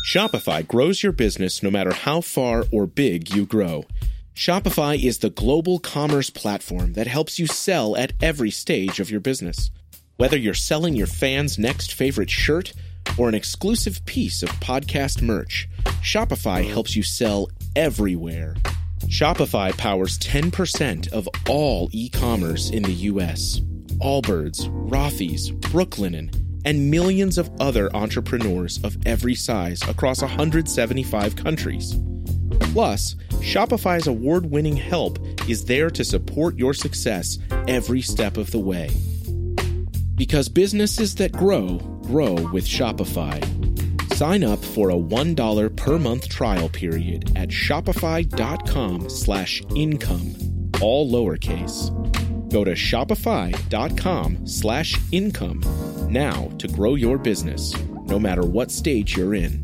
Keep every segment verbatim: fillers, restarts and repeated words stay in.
Shopify grows your business no matter how far or big you grow. Shopify is the global commerce platform that helps you sell at every stage of your business. Whether you're selling your fans' next favorite shirt or an exclusive piece of podcast merch, Shopify helps you sell everywhere. Shopify powers ten percent of all e-commerce in the U S. Allbirds, Rothy's, Brooklinen, and millions of other entrepreneurs of every size across one hundred seventy-five countries. Plus, Shopify's award-winning help is there to support your success every step of the way. Because businesses that grow, grow with Shopify. Sign up for a one dollar per month trial period at shopify.com slash income, all lowercase. Go to shopify.com slash income now to grow your business, no matter what stage you're in.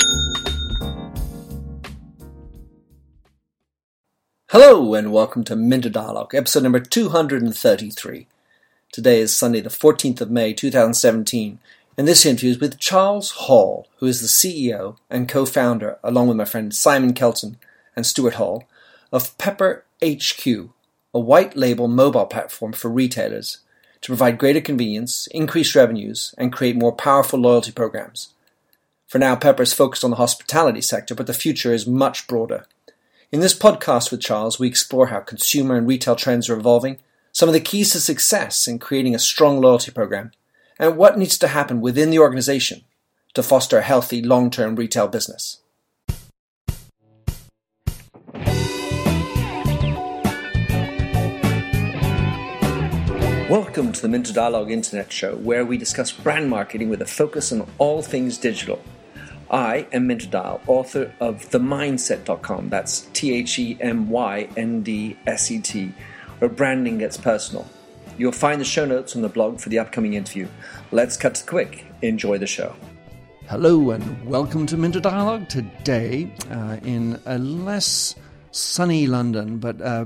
Hello and welcome to Minter Dialogue, episode number two hundred thirty-three. Today is Sunday the fourteenth of May two thousand seventeen, and this interview is with Charles Hall, who is the C E O and co-founder, along with my friend Simon Kelton and Stuart Hall, of Pepper H Q, a white label mobile platform for retailers to provide greater convenience, increase revenues, and create more powerful loyalty programs. For now, Pepper is focused on the hospitality sector, but the future is much broader. In this podcast with Charles, we explore how consumer and retail trends are evolving, some of the keys to success in creating a strong loyalty program, and what needs to happen within the organization to foster a healthy, long-term retail business. Welcome to the Minter Dialogue Internet Show, where we discuss brand marketing with a focus on all things digital. I am Minter Dial, author of the mindset dot com, that's T H E M Y N D S E T, where branding gets personal. You'll find the show notes on the blog for the upcoming interview. Let's cut to the quick. Enjoy the show. Hello and welcome to Minter Dialogue. Today, uh, in a less sunny London, but uh,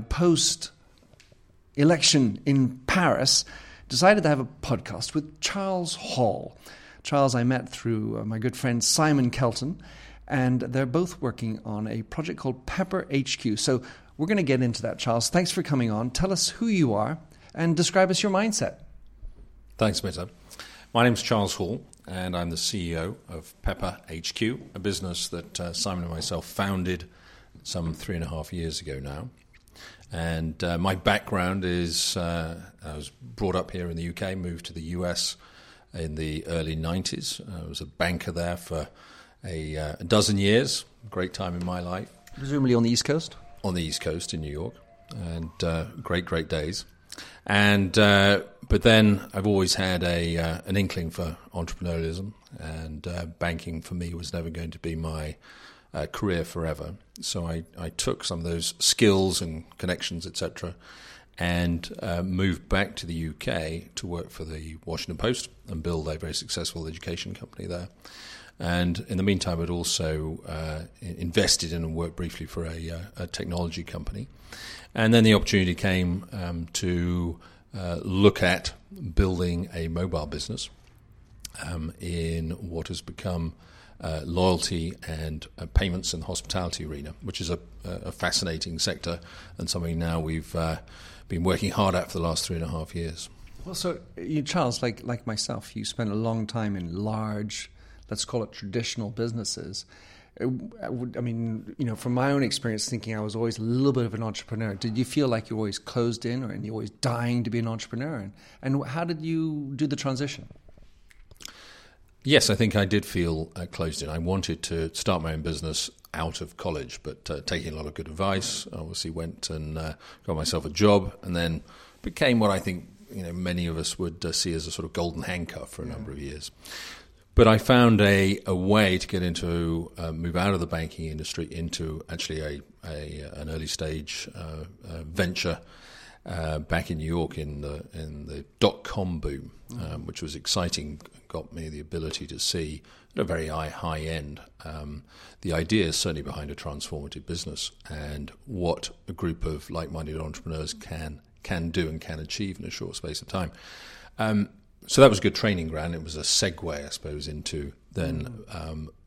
post-election in Paris, decided to have a podcast with Charles Hall. Charles I met through uh, my good friend Simon Kelton, and they're both working on a project called Pepper H Q. So we're going to get into that, Charles. Thanks for coming on. Tell us who you are and describe us your mindset. Thanks, Minter. My name's Charles Hall, and I'm the C E O of Pepper H Q, a business that uh, Simon and myself founded some three and a half years ago now. And uh, my background is uh, I was brought up here in the U K, moved to the U S in the early nineties. I was a banker there for a, uh, a dozen years. Great time in my life. Presumably on the East Coast? On the East Coast in New York. And uh, great, great days. And uh, but then I've always had a uh, an inkling for entrepreneurialism, and uh, banking for me was never going to be my uh, career forever. So I, I took some of those skills and connections, et cetera, and uh, moved back to the U K to work for the Washington Post and build a very successful education company there. And in the meantime, I'd also uh, invested in and worked briefly for a, uh, a technology company. And then the opportunity came um, to uh, look at building a mobile business um, in what has become uh, loyalty and uh, payments and hospitality arena, which is a, a fascinating sector and something now we've uh, been working hard at for the last three and a half years. Well, so you, Charles, like like myself, you spent a long time in large, let's call it traditional businesses. I mean, you know, from my own experience, thinking I was always a little bit of an entrepreneur. Did you feel like you were always closed in, or and you're always dying to be an entrepreneur? And, and how did you do the transition? Yes, I think I did feel uh, closed in. I wanted to start my own business out of college, but uh, taking a lot of good advice, obviously went and uh, got myself a job, and then became what I think you know many of us would uh, see as a sort of golden handcuff for a number of years. But I found a, a way to get into, uh, move out of the banking industry into actually a, a an early stage uh, uh, venture uh, back in New York in the in the dot com boom, um, which was exciting. Got me the ability to see at a very high high end um, the ideas certainly behind a transformative business and what a group of like-minded entrepreneurs can can do and can achieve in a short space of time. Um, So that was a good training ground. It was a segue, I suppose, into then um,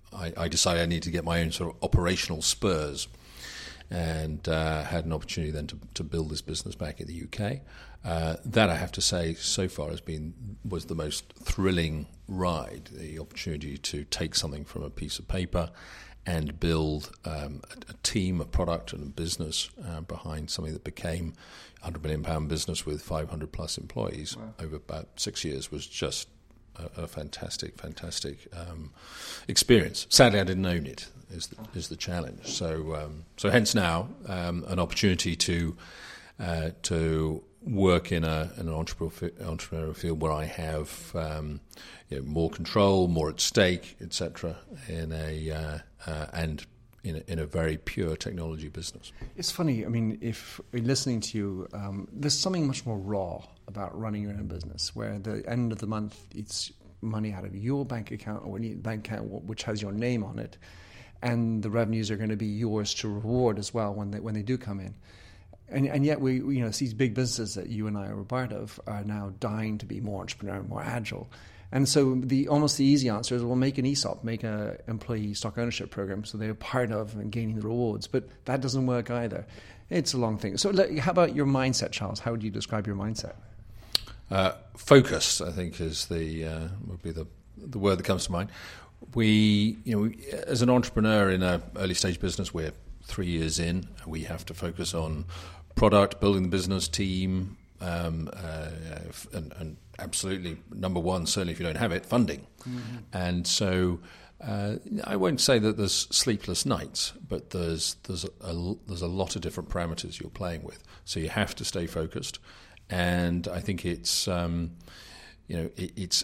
I, I decided I needed to get my own sort of operational spurs, and uh, had an opportunity then to, to build this business back in the U K. Uh, that, I have to say, so far has been was the most thrilling ride. The opportunity to take something from a piece of paper and build um, a, a team, a product, and a business uh, behind something that became a hundred million pound business with five hundred plus employees. Wow. Over about six years was just a, a fantastic, fantastic um, experience. Sadly, I didn't own it. Is the, is the challenge. So, um, so hence now um, an opportunity to uh, to work in a in an entrepreneurial, entrepreneurial field where I have um, you know, more control, more at stake, et cetera, in a uh, uh, and in a, in a very pure technology business. It's funny. I mean, if listening to you, um, there's something much more raw about running your own business, where at the end of the month it's money out of your bank account or any bank account which has your name on it. And the revenues are going to be yours to reward as well when they when they do come in, and and yet we, we you know these big businesses that you and I are a part of are now dying to be more entrepreneurial, more agile, and so the almost the easy answer is, well, make an E S O P, make a employee stock ownership program, so they're part of and gaining the rewards. But that doesn't work either. It's a long thing. So how about your mindset, Charles? How would you describe your mindset? Uh, focus, I think, is the uh, would be the the word that comes to mind. We, you know, we, as an entrepreneur in an early stage business, we're three years in. We have to focus on product, building the business team, um, uh, and, and absolutely number one, certainly if you don't have it, funding. Mm-hmm. And so uh, I won't say that there's sleepless nights, but there's there's a, there's a lot of different parameters you're playing with. So you have to stay focused, and I think it's um, you know it, it's.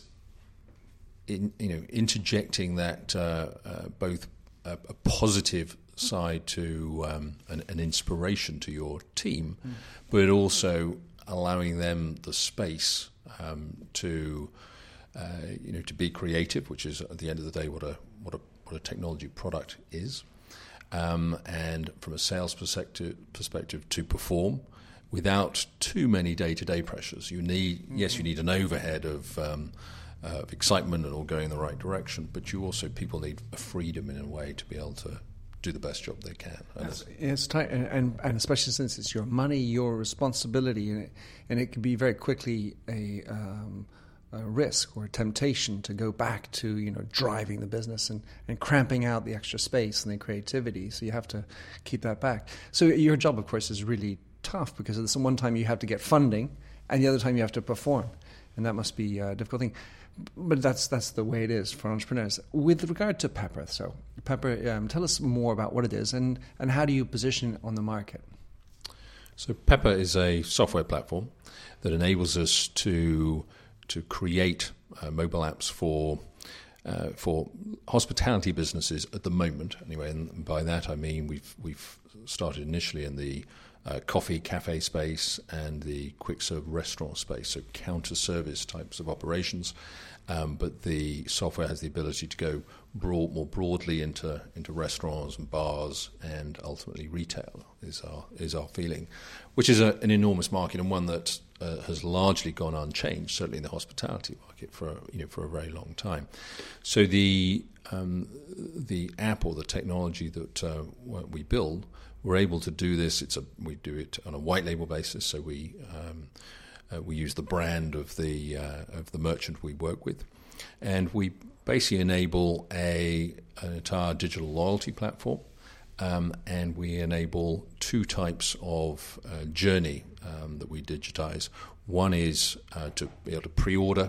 In, you know, interjecting that uh, uh, both a, a positive side to um, an, an inspiration to your team, mm. but also allowing them the space um, to, uh, you know, to be creative, which is at the end of the day what a what a what a technology product is, um, and from a sales perspective, perspective to perform without too many day-to-day pressures. You need, mm-hmm. yes, you need an overhead of. Um, Uh, of excitement and all going in the right direction, but you also people need a freedom in a way to be able to do the best job they can. And it's, it's tight, and, and, and especially since it's your money, your responsibility, and it, and it can be very quickly a, um, a risk or a temptation to go back to you know driving the business and, and cramping out the extra space and the creativity. So you have to keep that back. So your job, of course, is really tough because at some one time you have to get funding, and the other time you have to perform, and that must be a difficult thing. But that's that's the way it is for entrepreneurs. With regard to Pepper, so Pepper, um, tell us more about what it is and, and how do you position it on the market? So Pepper is a software platform that enables us to to create uh, mobile apps for uh, for hospitality businesses at the moment. Anyway, and by that I mean we've we've started initially in the Uh, coffee cafe space and the quick serve restaurant space, so counter service types of operations. Um, but the software has the ability to go broad, more broadly into into restaurants and bars and ultimately retail is our is our feeling, which is a, an enormous market and one that uh, has largely gone unchanged, certainly in the hospitality market for you know for a very long time. So the um, the app or the technology that uh, we build. We're able to do this. It's a we do it on a white label basis, so we um, uh, we use the brand of the uh, of the merchant we work with, and we basically enable a an entire digital loyalty platform, um, and we enable two types of uh, journey um, that we digitize. One is uh, to be able to pre-order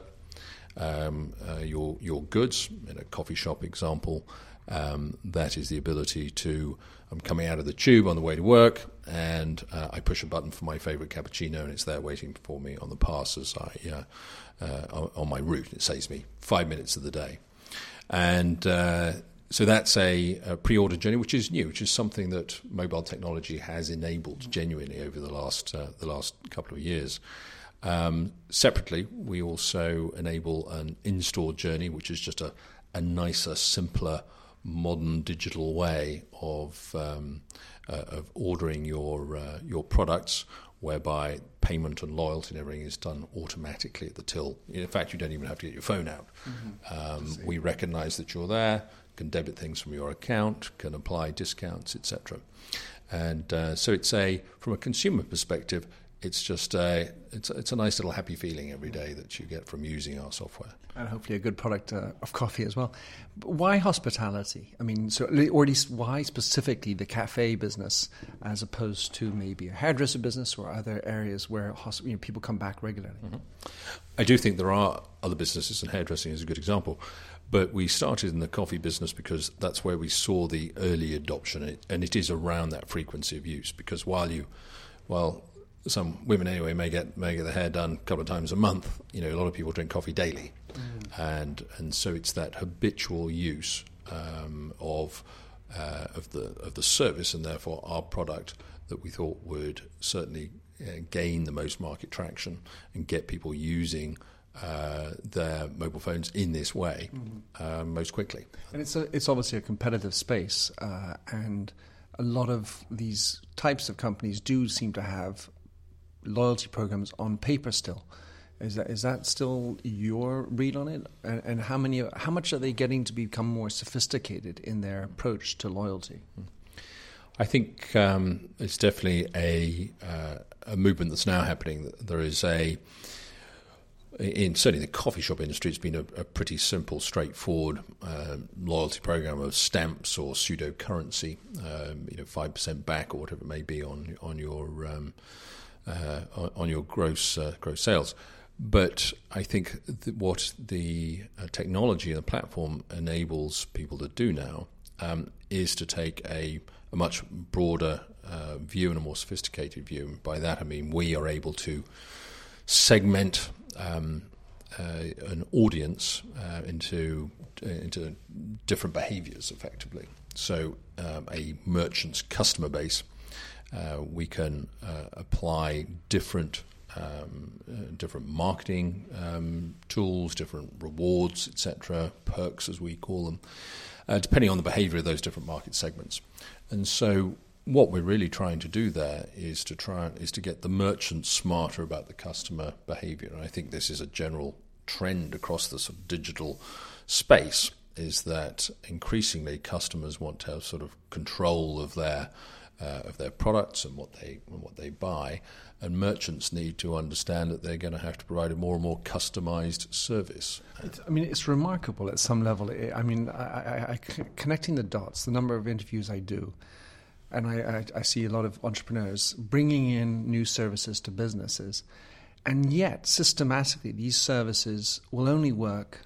um, uh, your your goods in a coffee shop example. Um, that is the ability to, I'm coming out of the tube on the way to work and uh, I push a button for my favorite cappuccino and it's there waiting for me on the pass as I, uh, uh, on my route. It saves me five minutes of the day. And uh, so that's a, a pre-order journey, which is new, which is something that mobile technology has enabled genuinely over the last, uh, the last couple of years. Um, separately, we also enable an in-store journey, which is just a, a nicer, simpler, modern digital way of um, uh, of ordering your uh, your products, whereby payment and loyalty and everything is done automatically at the till. In fact, you don't even have to get your phone out. Mm-hmm. Um, we recognise that you're there, can debit things from your account, can apply discounts, et cetera. And uh, so it's a, from a consumer perspective, it's just a, it's, it's a nice little happy feeling every day that you get from using our software. And hopefully a good product uh, of coffee as well. But why hospitality? I mean, so, or at least why specifically the cafe business as opposed to maybe a hairdresser business or other areas where hosp- you know, people come back regularly? Mm-hmm. I do think there are other businesses, and hairdressing is a good example. But we started in the coffee business because that's where we saw the early adoption, and it is around that frequency of use. Because while you, while some women anyway may get may get their hair done a couple of times a month, you know, a lot of people drink coffee daily, mm. and and so it's that habitual use um, of uh, of the of the service, and therefore our product, that we thought would certainly uh, gain the most market traction and get people using Uh, their mobile phones in this way mm-hmm. uh, most quickly. And it's a, it's obviously a competitive space, uh, and a lot of these types of companies do seem to have loyalty programs on paper still. Is that is that still your read on it? And, and how many how much are they getting to become more sophisticated in their approach to loyalty? I think um, it's definitely a uh, a movement that's now happening. There is a In certainly the coffee shop industry, it's been a, a pretty simple, straightforward uh, loyalty program of stamps or pseudo currency, um, you know, five percent back or whatever it may be on on your um, uh, on your gross uh, gross sales. But I think th- what the uh, technology and the platform enables people to do now um, is to take a, a much broader uh, view and a more sophisticated view. And by that I mean we are able to segment Um, uh, an audience uh, into uh, into different behaviours, effectively. So, um, a merchant's customer base, uh, we can uh, apply different um, uh, different marketing um, tools, different rewards, et cetera, perks as we call them, uh, depending on the behaviour of those different market segments. And so, what we're really trying to do there is to try is to get the merchant smarter about the customer behaviour. And I think this is a general trend across the sort of digital space, is that increasingly customers want to have sort of control of their uh, of their products and what they and what they buy, and merchants need to understand that they're going to have to provide a more and more customised service. It's, I mean, it's remarkable at some level. I mean, I, I, I, connecting the dots, the number of interviews I do. And I, I, I see a lot of entrepreneurs bringing in new services to businesses. And yet, systematically, these services will only work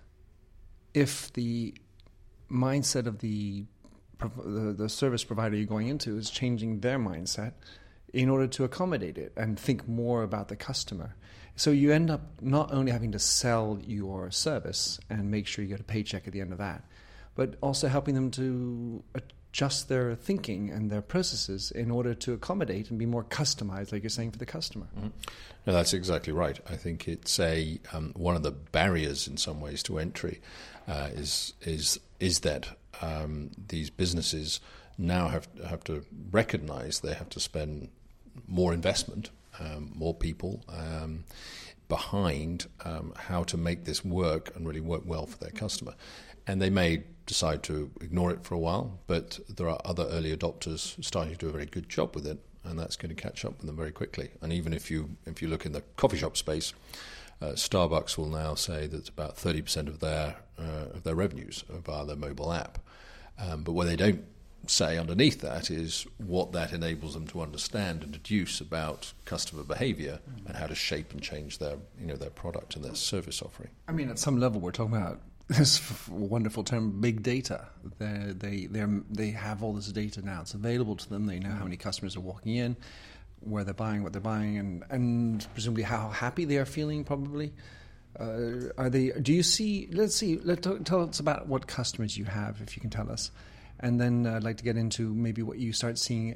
if the mindset of the, the, the service provider you're going into is changing their mindset in order to accommodate it and think more about the customer. So you end up not only having to sell your service and make sure you get a paycheck at the end of that, but also helping them to adjust their thinking and their processes in order to accommodate and be more customized, like you're saying, for the customer. Mm-hmm. No, that's exactly right. I think it's a um, one of the barriers in some ways to entry uh, is is is that um, these businesses now have have to recognise they have to spend more investment, um, more people um, behind um, how to make this work and really work well for their customer. And they may decide to ignore it for a while, but there are other early adopters starting to do a very good job with it, and that's going to catch up with them very quickly. And even if you if you look in the coffee shop space, uh, Starbucks will now say that about thirty percent of their uh, of their revenues are via their mobile app. Um, but what they don't say underneath that is what that enables them to understand and deduce about customer behaviour mm-hmm. and how to shape and change their you know their product and their service offering. I mean, at some level, we're talking about this wonderful term, big data. They're, they they they have all this data now. It's available to them. They know how many customers are walking in, where they're buying, what they're buying, and, and presumably how happy they are feeling. Probably, uh, are they? Do you see? Let's see. Let tell us about what customers you have, if you can tell us, and then uh, I'd like to get into maybe what you start seeing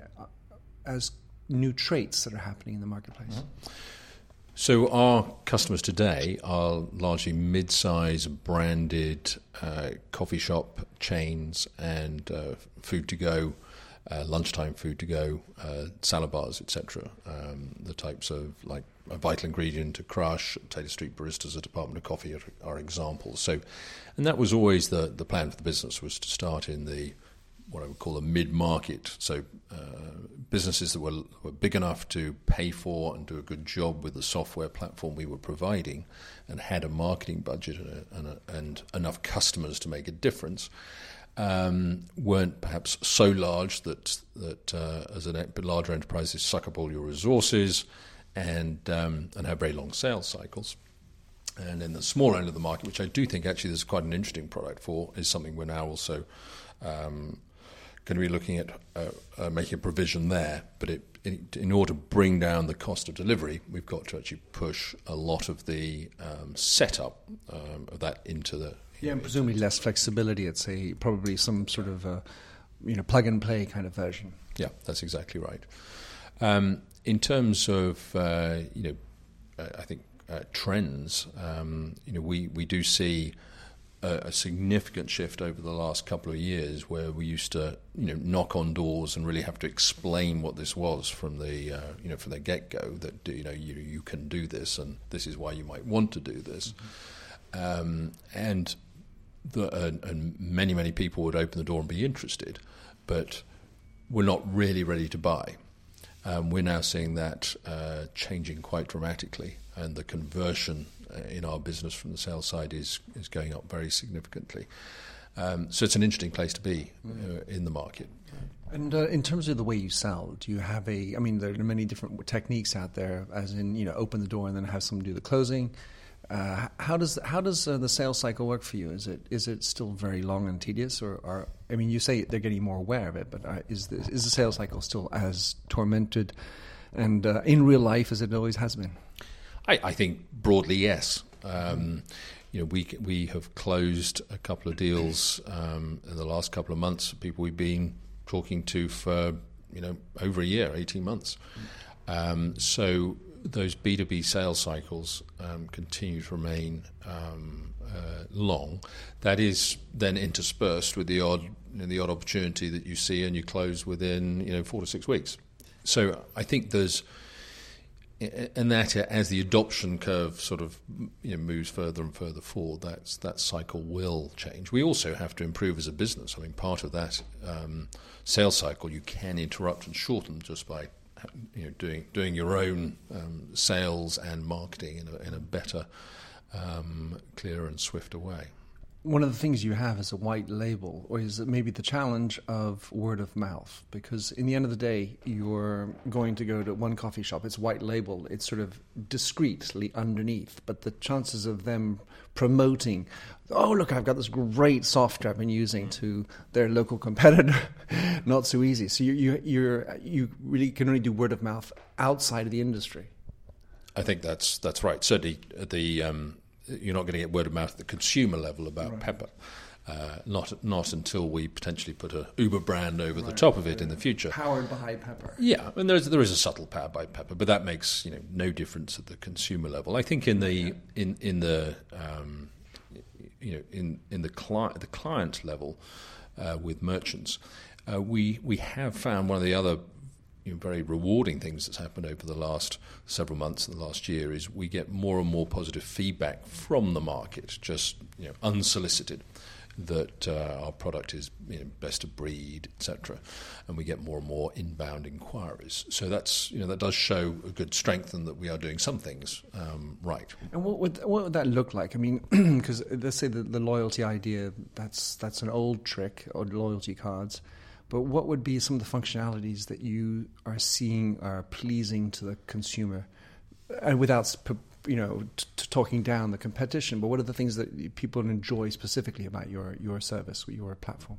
as new traits that are happening in the marketplace. Mm-hmm. So our customers today are largely mid-size branded uh, coffee shop chains and uh, food-to-go uh, lunchtime food to go, uh, salad bars, et cetera. Um, the types of like a Vital Ingredient to Crush, Taylor Street Baristas, a Department of Coffee are, are examples. So, and that was always the the plan for the business, was to start in the what I would call a mid-market, so uh, businesses that were, were big enough to pay for and do a good job with the software platform we were providing, and had a marketing budget and, a, and, a, and enough customers to make a difference, um, weren't perhaps so large that that uh, as a larger enterprise, they suck up all your resources and um, and have very long sales cycles. And in the smaller end of the market, which I do think actually there's quite an interesting product for, is something we're now also um, going to be looking at uh, uh, making a provision there. But it, it, in order to bring down the cost of delivery, we've got to actually push a lot of the um, setup um, of that into the... Yeah, and presumably less flexibility. It's a probably some sort of a, you know, plug and play kind of version. Yeah, that's exactly right. Um, in terms of, uh, you know, uh, I think uh, trends, um, you know, we, we do see a, a significant shift over the last couple of years, where we used to, you know, knock on doors and really have to explain what this was from the, uh, you know, from the get-go, that, you know, you you can do this and this is why you might want to do this. Mm-hmm. Um, and the, uh, and many, many people would open the door and be interested, but were not really ready to buy. Um, we're now seeing that uh, changing quite dramatically, and the conversion uh, in our business from the sales side is is going up very significantly. Um, so it's an interesting place to be uh, in the market. And uh, in terms of the way you sell, do you have a? I mean, there are many different techniques out there, as in, you know, open the door and then have someone do the closing. Uh, how does how does uh, the sales cycle work for you? Is it is it still very long and tedious, or, or I mean, you say they're getting more aware of it, but uh, is the, is the sales cycle still as tormented and uh, in real life as it always has been? I, I think broadly, yes. Um, you know, we we have closed a couple of deals um, in the last couple of months. People we've been talking to for, you know, over a year, eighteen months. Um, so. Those B two B sales cycles um, continue to remain um, uh, long. That is then interspersed with the odd, you know, the odd opportunity that you see and you close within, you know, four to six weeks. So I think there's, and that as the adoption curve sort of, you know, moves further and further forward, that's that cycle will change. We also have to improve as a business. I mean, part of that um, sales cycle you can interrupt and shorten just by, you know, doing doing your own um, sales and marketing in a, in a better, um, clearer and swifter way. One of the things you have is a white label, or is it maybe the challenge of word of mouth? Because in the end of the day, you're going to go to one coffee shop, it's white label, it's sort of discreetly underneath, but the chances of them promoting, oh, look, I've got this great software I've been using, to their local competitor, not so easy. So you you you're, you really can only do word of mouth outside of the industry. I think that's that's right. Certainly, the um, you're not going to get word of mouth at the consumer level about right. Pepper. Uh, not not until we potentially put a Uber brand over right. the top of it yeah. in the future. Powered by Pepper. Yeah, and there's there is a subtle power by Pepper, but that makes, you know, no difference at the consumer level. I think in the yeah. in in the um, you know in in the client the client level uh, with merchants, uh, we we have found one of the other, you know, very rewarding things that's happened over the last several months and the last year is we get more and more positive feedback from the market, just, you know, unsolicited, that uh, our product is, you know, best of breed, et cetera, and we get more and more inbound inquiries. So that's, you know, that does show a good strength, and that we are doing some things um, right. And what would what would that look like? I mean, because let's say the, the loyalty idea, that's that's an old trick, or loyalty cards. But what would be some of the functionalities that you are seeing are pleasing to the consumer, and without, you know, t- t- talking down the competition? But what are the things that people enjoy specifically about your your service, your platform?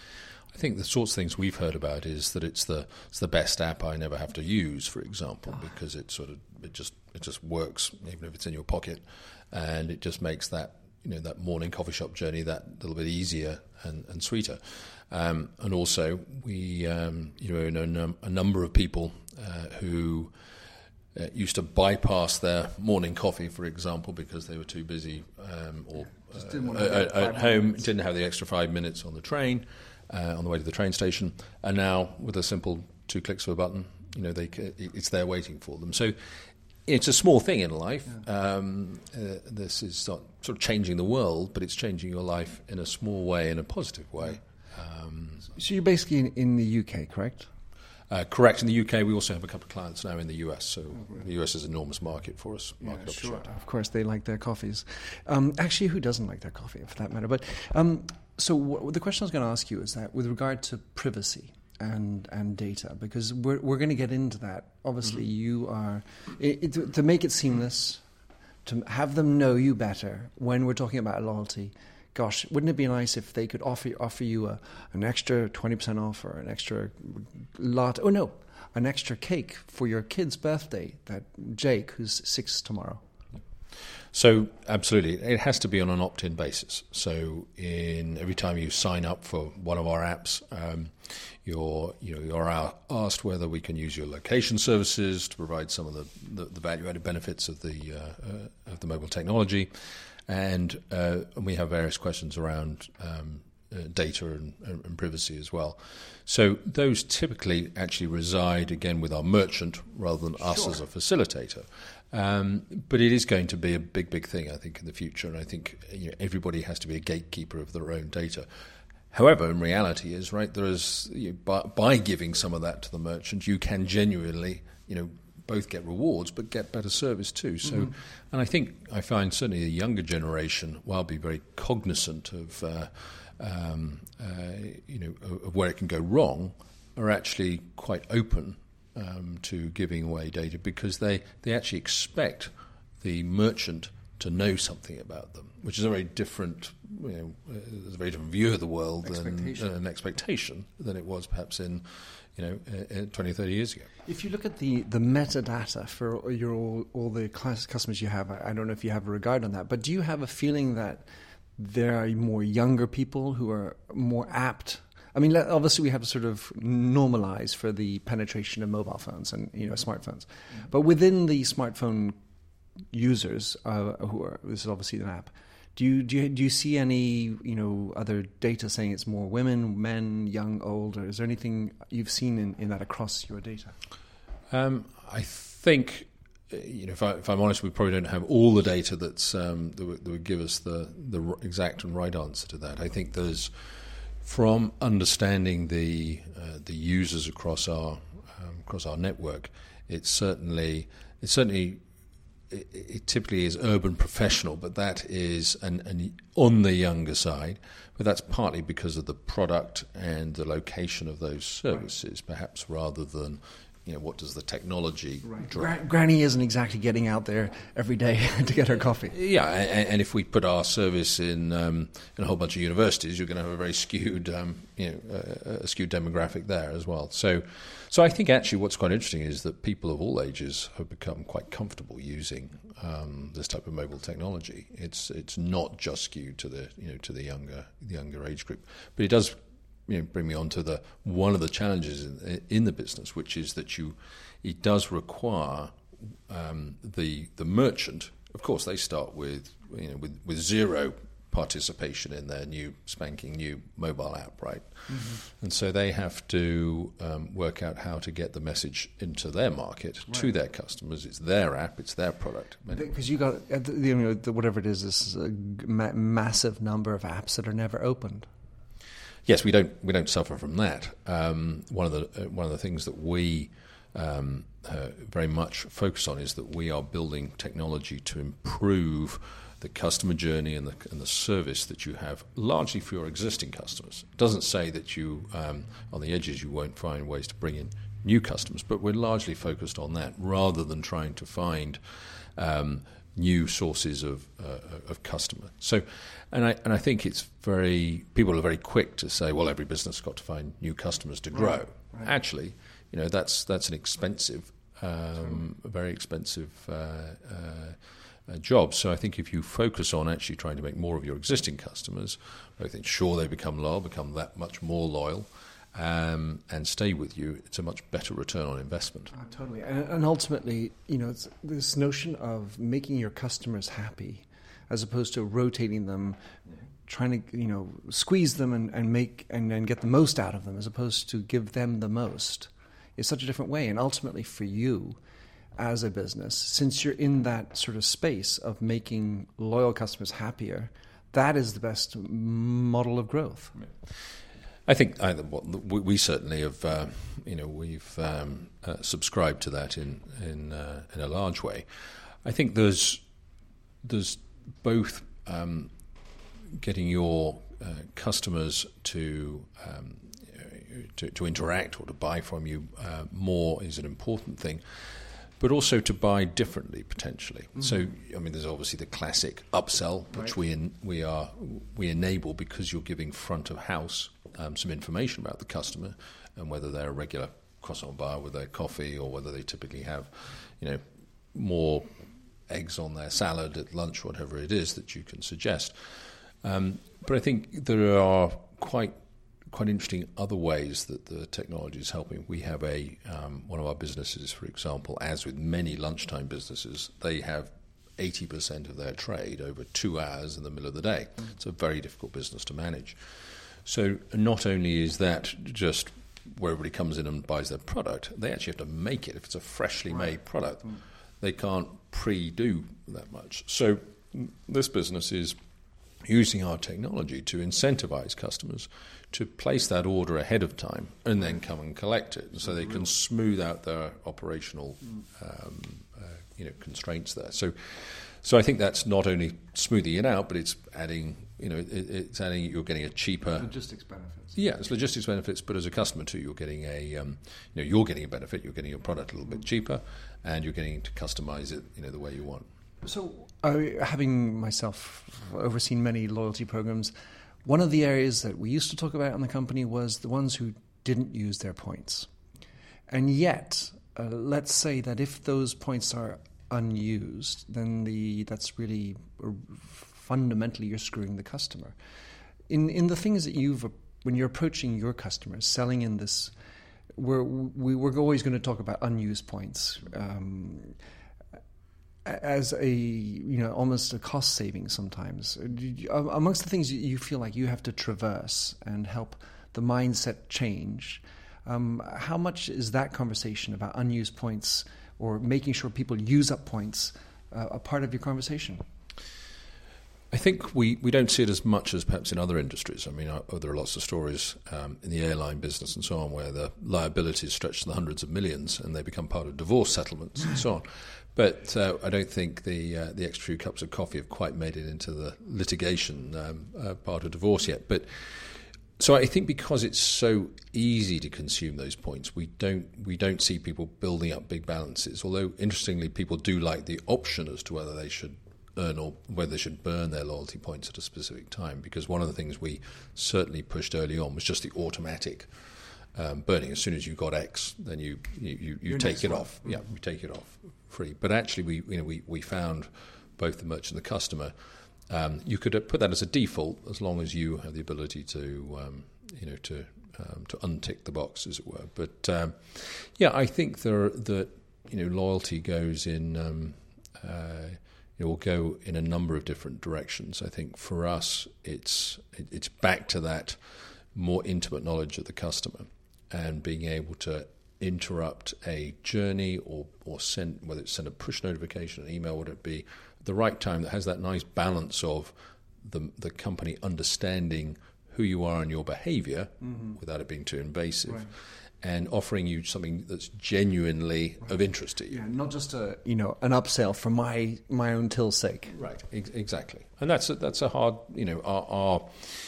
I think the sorts of things we've heard about is that it's the it's the best app I never have to use, for example, oh. because it sort of it just it just works even if it's in your pocket, and it just makes that, you know, that morning coffee shop journey that little bit easier and, and sweeter. Um, and also, we um, you know know a, num- a number of people uh, who uh, used to bypass their morning coffee, for example, because they were too busy um, or uh, at, at home, minutes. didn't have the extra five minutes on the train, uh, on the way to the train station, and now with a simple two clicks of a button, you know, they c- it's there waiting for them. So it's a small thing in life. Yeah. Um, uh, this is not sort of changing the world, but it's changing your life in a small way, in a positive way. Um, so you're basically in, in the U K, correct? Uh, correct. In the U K, we also have a couple of clients now in the U S, so oh, really? The U S is an enormous market for us. Market yeah, sure. Of course, they like their coffees. Um, actually, who doesn't like their coffee, for that matter? But um, so w- the question I was going to ask you is that with regard to privacy and and data, because we're we're going to get into that. Obviously, mm-hmm. you are it, it, to make it seamless, to have them know you better when we're talking about loyalty. Gosh, wouldn't it be nice if they could offer offer you a, an extra twenty percent off or an extra lot? Oh no, an extra cake for your kid's birthday. That Jake, who's six tomorrow. So absolutely, it has to be on an opt-in basis. So in every time you sign up for one of our apps, um, you're you know you're asked whether we can use your location services to provide some of the, the, the value-added benefits of the uh, uh, of the mobile technology, and, uh, and we have various questions around um, uh, data and, and privacy as well. So those typically actually reside again with our merchant rather than us sure. as a facilitator. Um, but it is going to be a big, big thing, I think, in the future. And I think you know, everybody has to be a gatekeeper of their own data. However, in reality is, right, there is, you know, by, by giving some of that to the merchant, you can genuinely, you know, both get rewards but get better service too. So, mm-hmm. and I think I find certainly the younger generation, while be very cognizant of, uh, um, uh, you know, of where it can go wrong, are actually quite open Um, to giving away data because they, they actually expect the merchant to know something about them, which is a very different, you know, a very different view of the world expectation. than uh, an expectation than it was perhaps in, you know, uh, twenty, thirty years ago. If you look at the, the metadata for your all, all the class customers you have, I, I don't know if you have a regard on that, but do you have a feeling that there are more younger people who are more apt? I mean, obviously we have to sort of normalize for the penetration of mobile phones and, you know, smartphones. Mm-hmm. But within the smartphone users, uh, who are, this is obviously an app, do you, do you do you see any, you know, other data saying it's more women, men, young, old, or is there anything you've seen in, in that across your data? Um, I think, you know, if, I, if I'm honest, we probably don't have all the data that's um, that, would, that would give us the, the exact and right answer to that. I think there's From understanding the uh, the users across our um, across our network, it's certainly it's certainly it, it typically is urban professional, but that is an, an on the younger side. But that's partly because of the product and the location of those services, right. perhaps rather than, you know, what does the technology right. drive? Gra- Granny isn't exactly getting out there every day to get her coffee. Yeah, and, and if we put our service in um, in a whole bunch of universities, you're going to have a very skewed, um, you know, uh, a skewed demographic there as well. So, so I think actually what's quite interesting is that people of all ages have become quite comfortable using um, this type of mobile technology. It's it's not just skewed to the you know to the younger the younger age group, but it does. You know, bring me on to the one of the challenges in, in the business, which is that you, it does require um, the the merchant. Of course, they start with you know with, with zero participation in their new spanking new mobile app, right? Mm-hmm. And so they have to um, work out how to get the message into their market right. to their customers. It's their app, it's their product. Because you got you know whatever it is, this is a ma- massive number of apps that are never opened. Yes, we don't we don't suffer from that. Um, one of the uh, one of the things that we um, uh, very much focus on is that we are building technology to improve the customer journey and the and the service that you have, largely for your existing customers. It doesn't say that you um, on the edges you won't find ways to bring in new customers, but we're largely focused on that rather than trying to find um, new sources of uh, of customer. So, and I and I think it's very people are very quick to say, well, every business has got to find new customers to grow. Right, right. Actually, you know, that's that's an expensive, um, a very expensive uh, uh, uh, job. So I think if you focus on actually trying to make more of your existing customers, both ensure they become loyal, become that much more loyal. Um, and stay with you, it's a much better return on investment. Oh, totally. And, and ultimately, you know, it's this notion of making your customers happy as opposed to rotating them trying to, you know, squeeze them and, and make and, and get the most out of them as opposed to give them the most is such a different way. And ultimately for you as a business, since you're in that sort of space of making loyal customers happier, that is the best model of growth. I think I, we, we certainly have, uh, you know, we've um, uh, subscribed to that in in, uh, in a large way. I think there's there's both um, getting your uh, customers to, um, to to interact or to buy from you uh, more is an important thing, but also to buy differently potentially. Mm-hmm. So, I mean, there's obviously the classic upsell, which right. we in, we are we enable because you're giving front of house um, some information about the customer and whether they're a regular croissant bar with their coffee or whether they typically have, you know, more eggs on their salad at lunch, whatever it is that you can suggest. Um, but I think there are quite quite interesting other ways that the technology is helping. We have a um, one of our businesses, for example, as with many lunchtime businesses, they have eighty percent of their trade over two hours in the middle of the day. Mm. It's a very difficult business to manage. So not only is that just where everybody comes in and buys their product, they actually have to make it. If it's a freshly right. made product, mm. they can't pre-do that much. So this business is using our technology to incentivize customers to place that order ahead of time and then come and collect it, so they can smooth out their operational um, uh, you know, constraints there. So, so I think that's not only smoothing it out, but it's adding, you know, it, it's adding. You're getting a cheaper logistics benefits. Yeah, it's logistics benefits, but as a customer too, you're getting a, um, you know, you're getting a benefit. You're getting your product a little bit cheaper, and you're getting to customize it, you know, the way you want. So, uh, having myself overseen many loyalty programs, one of the areas that we used to talk about in the company was the ones who didn't use their points. And yet, uh, let's say that if those points are unused, then the that's really uh, fundamentally you're screwing the customer. In in the things that you've, when you're approaching your customers, selling in this, we're, we, we're always going to talk about unused points. Um, as a, you know, almost a cost saving sometimes. Amongst the things you feel like you have to traverse and help the mindset change, um, how much is that conversation about unused points or making sure people use up points uh, a part of your conversation? I think we, we don't see it as much as perhaps in other industries. I mean, I, oh, there are lots of stories um, in the airline business and so on where the liabilities stretch to the hundreds of millions and they become part of divorce settlements and so on. But uh, I don't think the uh, the extra few cups of coffee have quite made it into the litigation um, uh, part of divorce yet. But so I think because it's so easy to consume those points, we don't we don't see people building up big balances. Although interestingly, people do like the option as to whether they should earn or whether they should burn their loyalty points at a specific time. Because one of the things we certainly pushed early on was just the automatic um, burning. As soon as you got X, then you you, you, you take it one. off. Mm-hmm. Yeah, you take it off. Free, but actually, we you know we, we found both the merchant and the customer. Um, you could put that as a default as long as you have the ability to um, you know to um, to untick the box, as it were. But um, yeah, I think there that you know loyalty goes in um, uh, it will go in a number of different directions. I think for us, it's it, it's back to that more intimate knowledge of the customer and being able to interrupt a journey or, or send, whether it's send a push notification, an email, would it be at the right time that has that nice balance of the the company understanding who you are and your behavior mm-hmm. without it being too invasive, right. and offering you something that's genuinely right. of interest to you. Yeah, not just a you know an upsell for my my own till's sake. Right, ex- exactly. And that's a, that's a hard you know our. our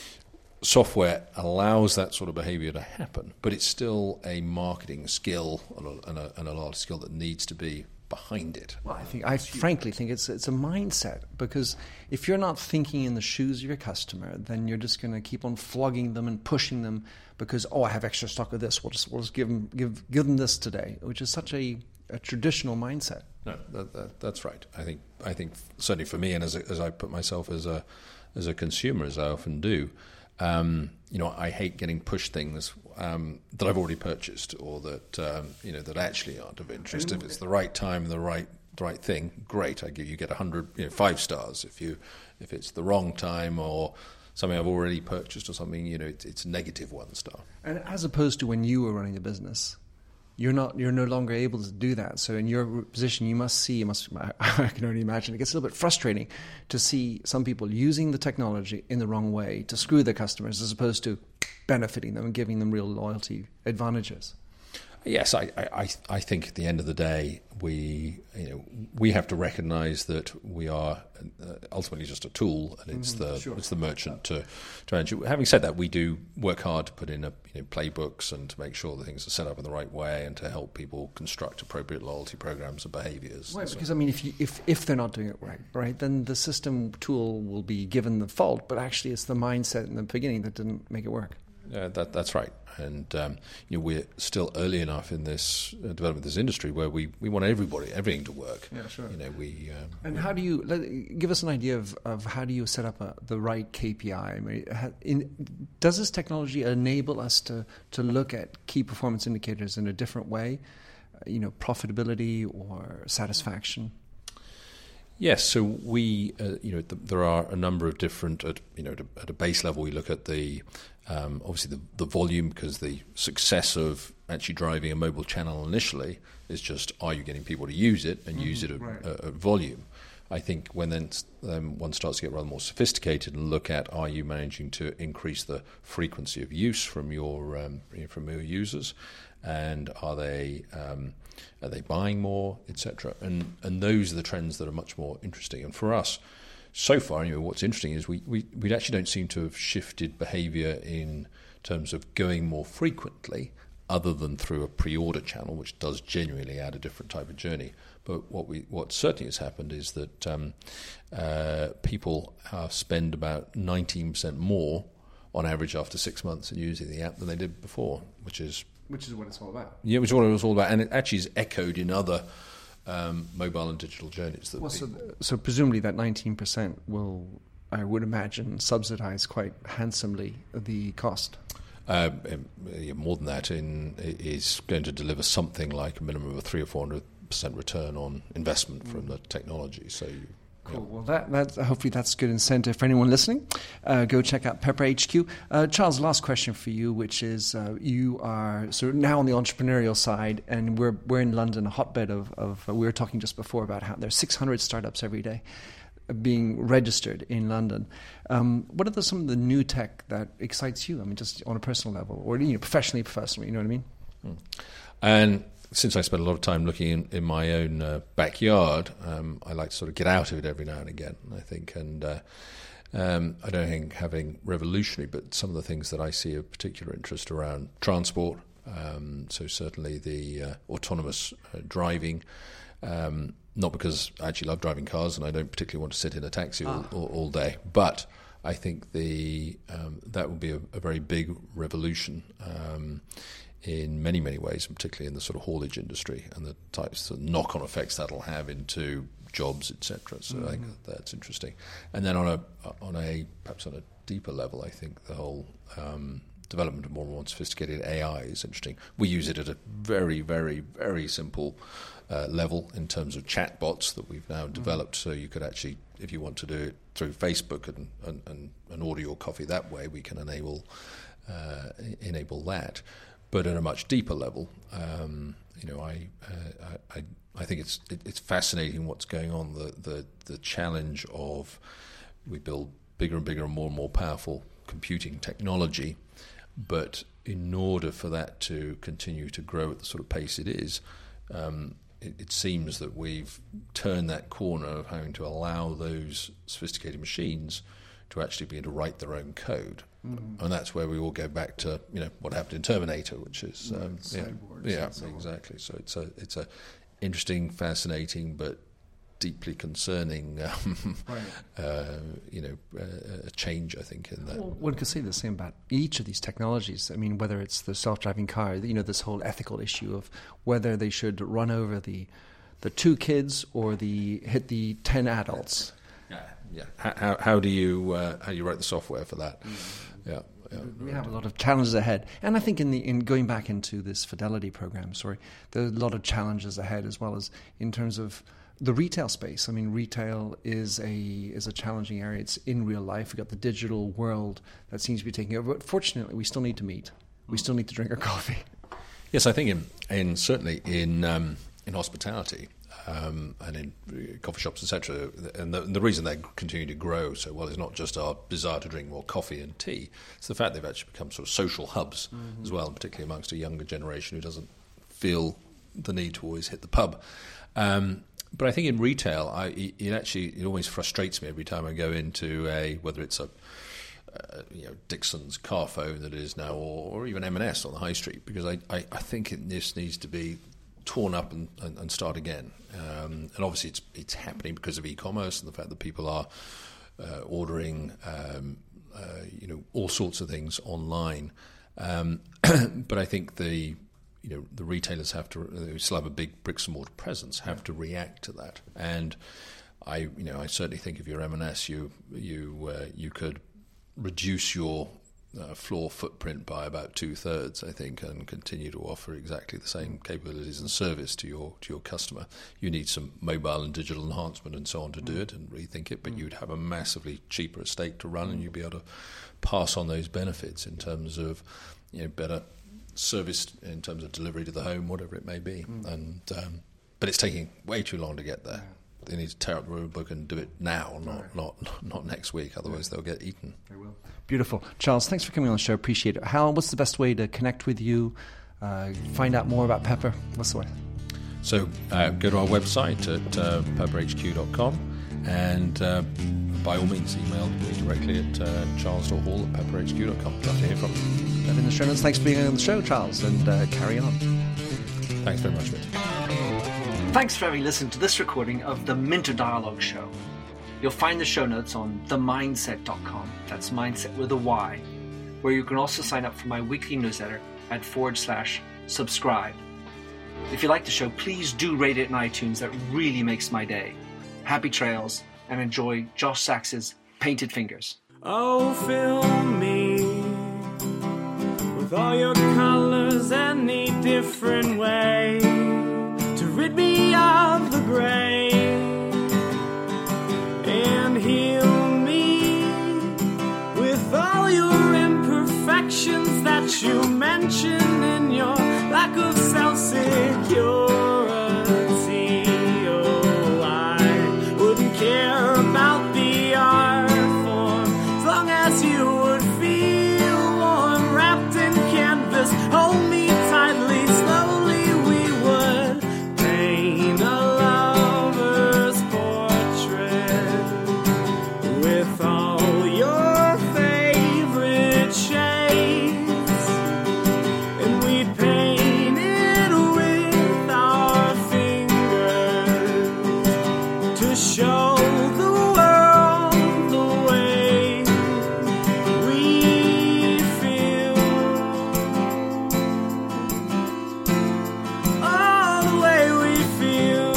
software allows that sort of behavior to happen, but it's still a marketing skill and a, and a, and a large skill that needs to be behind it. Well, I think I frankly think it's it's a mindset, because if you're not thinking in the shoes of your customer, then you're just going to keep on flogging them and pushing them because oh, I have extra stock of this. We'll just we'll just give them give give them this today, which is such a, a traditional mindset. No, that, that, that's right. I think I think certainly for me, and as a, as I put myself as a as a consumer, as I often do. Um, you know, I hate getting pushed things um, that I've already purchased or that um, you know that actually aren't of interest. If it's the right time and the right the right thing, great. I give you get a hundred, you know, five stars. If you if it's the wrong time or something I've already purchased or something, you know, it's, it's negative one star. And as opposed to when you were running the business, you're not, you're no longer able to do that. So in your position, you must see, you must, I can only imagine, it gets a little bit frustrating to see some people using the technology in the wrong way to screw their customers as opposed to benefiting them and giving them real loyalty advantages. Yes, I, I, I think at the end of the day, we you know we have to recognise that we are ultimately just a tool, and it's mm-hmm, the sure. it's the merchant to to manage it. Having said that, we do work hard to put in a, you know, playbooks and to make sure that things are set up in the right way, and to help people construct appropriate loyalty programs and behaviours. Right, so. Because I mean, if you, if if they're not doing it right, right, then the system tool will be given the fault, but actually it's the mindset in the beginning that didn't make it work. Yeah, that, that's right. And um, you know, we're still early enough in this uh, development of this industry where we, we want everybody, everything to work. Yeah, sure. You know, we. Um, and how do you let, give us an idea of, of how do you set up a, the right K P I? I mean, ha, in, does this technology enable us to to look at key performance indicators in a different way? Uh, you know, profitability or satisfaction. Yes, so we, uh, you know, th- there are a number of different, at, you know, at a, at a base level, we look at the, um, obviously the, the volume, because the success of actually driving a mobile channel initially is just, are you getting people to use it and mm-hmm, use it at, right. uh, at volume? I think when then um, one starts to get rather more sophisticated and look at, are you managing to increase the frequency of use from your um, from your users, and are they um, are they buying more, et cetera? And and those are the trends that are much more interesting. And for us, so far, you know, what's interesting is we we, we actually don't seem to have shifted behaviour in terms of going more frequently, other than through a pre-order channel, which does genuinely add a different type of journey. But what we what certainly has happened is that um, uh, people uh, spend about nineteen percent more on average after six months in using the app than they did before, which is which is what it's all about. Yeah, which is what it was all about, and it actually is echoed in other um, mobile and digital journeys. That well, so, so presumably that nineteen percent will, I would imagine, subsidise quite handsomely the cost. Uh, more than that, in is going to deliver something like a minimum of a three or four hundred percent return on investment from the technology. So, you, cool. Yeah. Well, that that hopefully that's good incentive for anyone listening. Uh, go check out Pepper H Q. Uh, Charles, last question for you, which is uh, you are so now on the entrepreneurial side, and we're we're in London, a hotbed of of. Uh, we were talking just before about how there's six hundred startups every day being registered in London. Um, what are the, some of the new tech that excites you? I mean, just on a personal level, or you know, professionally, professionally. You know what I mean? Mm. And since I spend a lot of time looking in, in my own uh, backyard, um, I like to sort of get out of it every now and again, I think. And uh, um, I don't think having revolutionary, but some of the things that I see of particular interest around transport. Um, so certainly the uh, autonomous uh, driving. Um, not because I actually love driving cars and I don't particularly want to sit in a taxi all, ah. all, all day, but I think the um, that would be a, a very big revolution um, in many, many ways, and particularly in the sort of haulage industry and the types of knock-on effects that'll have into jobs, et cetera. So mm-hmm. I think that's interesting. And then on a on a perhaps on a deeper level, I think the whole um, development of more and more sophisticated A I is interesting. We use it at a very, very, very simple uh, level in terms of chatbots that we've now developed. Mm-hmm. So you could actually, if you want to do it through Facebook and, and, and, and order your coffee that way, we can enable uh, enable that. But at a much deeper level, um, you know, I, uh, I I think it's it, it's fascinating what's going on. The, the the challenge of we build bigger and bigger and more and more powerful computing technology, but in order for that to continue to grow at the sort of pace it is, um, it, it seems that we've turned that corner of having to allow those sophisticated machines to actually begin to write their own code. Mm-hmm. And that's where we all go back to, you know, what happened in Terminator, which is um, yeah, yeah, so exactly. So it's a it's a interesting, fascinating, but deeply concerning, um, right. uh, you know, uh, change. I think in that. Well, one could say the same about each of these technologies. I mean, whether it's the self-driving car, you know, this whole ethical issue of whether they should run over the the two kids or the hit the ten adults. Yeah, yeah. How how do you uh, how do you write the software for that? Mm-hmm. Yeah, yeah, we have a lot of challenges ahead, and I think in the in going back into this fidelity program, sorry, there are a lot of challenges ahead as well as in terms of the retail space. I mean, retail is a is a challenging area. It's in real life. We've got the digital world that seems to be taking over. But fortunately, we still need to meet. We still need to drink our coffee. Yes, I think in, in certainly in um, in hospitality um, and in coffee shops, et cetera. And the, the reason they continue to grow so well is not just our desire to drink more coffee and tea. It's the fact they've actually become sort of social hubs mm-hmm. as well, and particularly amongst a younger generation who doesn't feel the need to always hit the pub. Um, but I think in retail, I, it actually it always frustrates me every time I go into a, whether it's a uh, you know Dixon's Carphone that it is now, or, or even M and S on the high street, because I, I, I think it, this needs to be torn up and, and, and start again. Um, and obviously it's it's happening because of e-commerce and the fact that people are uh, ordering um, uh, you know all sorts of things online. Um, but I think the you know, the retailers have to, they still have a big bricks and mortar presence, have to react to that. And I, you know, I certainly think if you're M and S, you you uh, you could reduce your uh, floor footprint by about two thirds, I think, and continue to offer exactly the same capabilities and service to your to your customer. You need some mobile and digital enhancement and so on to do it and rethink it, but you'd have a massively cheaper estate to run, and you'd be able to pass on those benefits in terms of, you know, better service in terms of delivery to the home, whatever it may be. Mm. And um, but it's taking way too long to get there. Yeah. They need to tear up the rule book and do it now, not right. not not next week. Otherwise, yeah. they'll get eaten. They will. Beautiful, Charles. Thanks for coming on the show. Appreciate it. Hal, what's the best way to connect with you? Uh, find out more about Pepper. What's the way? So uh, go to our website at uh, pepper h q dot com, and uh, by all means, email me directly at uh, charles dot hall at pepper h q dot com. Love to hear from you. That in the show notes. Thanks for being on the show, Charles, and uh, carry on. Thanks very much, Mint. Thanks for having listened to this recording of the Minter Dialogue Show. You'll find the show notes on the mindset dot com. That's mindset with a Y, where you can also sign up for my weekly newsletter at forward slash subscribe. If you like the show, please do rate it in iTunes. That really makes my day. Happy trails, and enjoy Josh Sachs's Painted Fingers. Oh, fill me with all your colors, any different way to rid me of the gray, and heal me with all your imperfections that you mention in your lack of self-security. Oh, I wouldn't care about the art form as long as you would feel warm, wrapped in canvas. Hold me tightly, slowly we would paint a lover's portrait with all your favorite shades, and we'd paint it with our fingers to show the world the way we feel. Oh, the way we feel.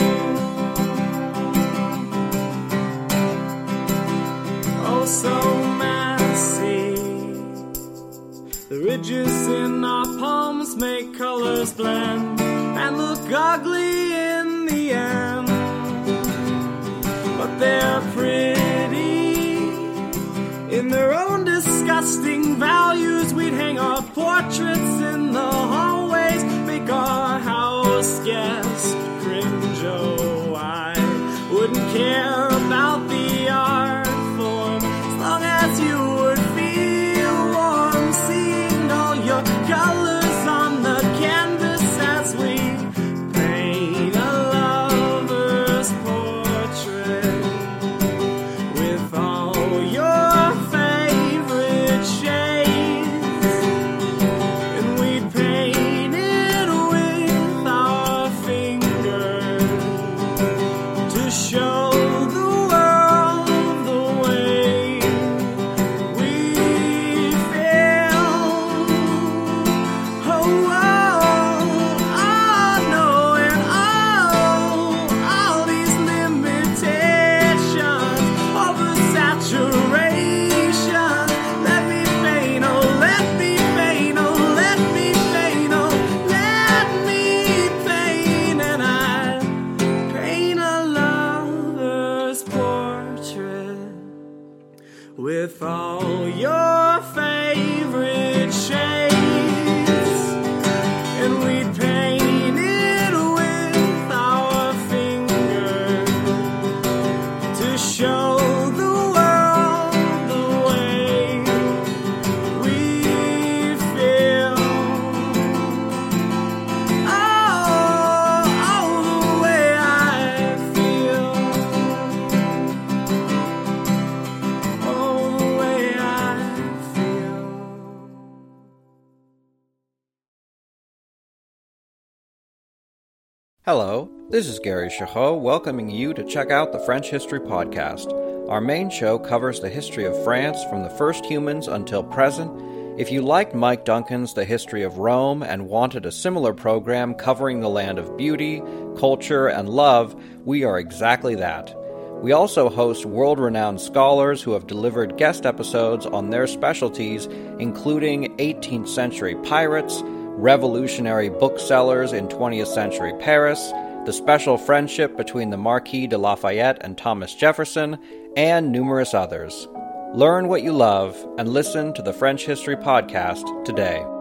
Oh, so messy. The ridges in our palms make colors blend and look ugly in the end, but they're pretty in their own disgusting values. We'd hang our portraits in the hallways, make our house guest cringe. Oh, I wouldn't care about the art form as long as you would feel warm, seeing all your colors on the canvas as we paint a lover's portrait with all your favorite shades, and we'd paint it with our fingers to show the world the way we feel. Oh, oh, the way I feel. Oh, the way I feel. Hello, this is Gary Chahot welcoming you to check out the French History Podcast. Our main show covers the history of France from the first humans until present. If you liked Mike Duncan's The History of Rome and wanted a similar program covering the land of beauty, culture, and love, we are exactly that. We also host world-renowned scholars who have delivered guest episodes on their specialties, including eighteenth century pirates, revolutionary booksellers in twentieth century Paris, the special friendship between the Marquis de Lafayette and Thomas Jefferson, and numerous others. Learn what you love and listen to the French History Podcast today.